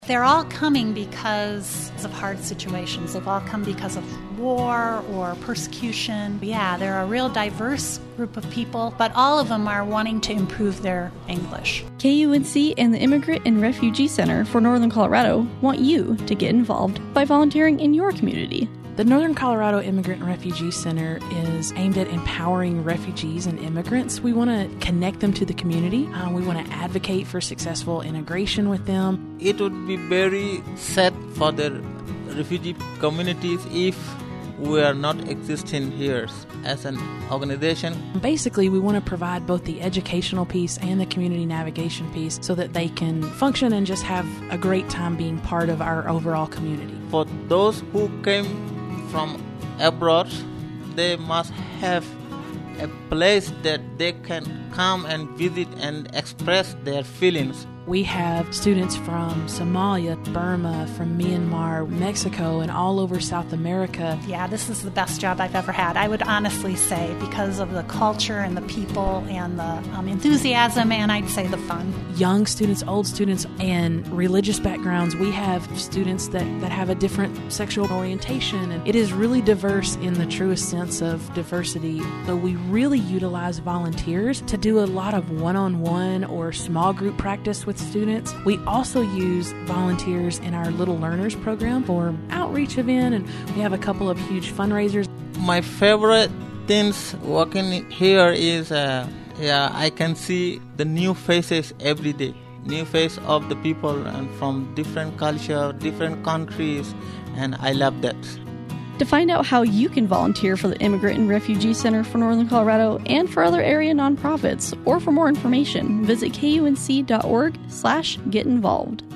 They're all coming because of hard situations. They've all come because of war or persecution. Yeah, they're a real diverse group of people, but all of them are wanting to improve their English. KUNC and the Immigrant and Refugee Center for Northern Colorado want you to get involved by volunteering in your community. The Northern Colorado Immigrant and Refugee Center is aimed at empowering refugees and immigrants. We want to connect them to the community. We want to advocate for successful integration with them. It would be very sad for the refugee communities if we are not existing here as an organization. Basically, we want to provide both the educational piece and the community navigation piece so that they can function and just have a great time being part of our overall community. For those who came from abroad, they must have a place that they can come and visit and express their feelings. We have students from Somalia, Burma, from Myanmar, Mexico, and all over South America. Yeah, this is the best job I've ever had, I would honestly say, because of the culture and the people and the enthusiasm and I'd say the fun. Young students, old students, and religious backgrounds. We have students that have a different sexual orientation, and it is really diverse in the truest sense of diversity. So we really utilize volunteers to do a lot of one-on-one or small group practice with students. We also use volunteers in our Little Learners program for outreach event, and we have a couple of huge fundraisers. My favorite things working here is I can see the new faces every day, new face of the people and from different culture, different countries, and I love that. To find out how you can volunteer for the Immigrant and Refugee Center for Northern Colorado and for other area nonprofits, or for more information, visit kunc.org/getinvolved.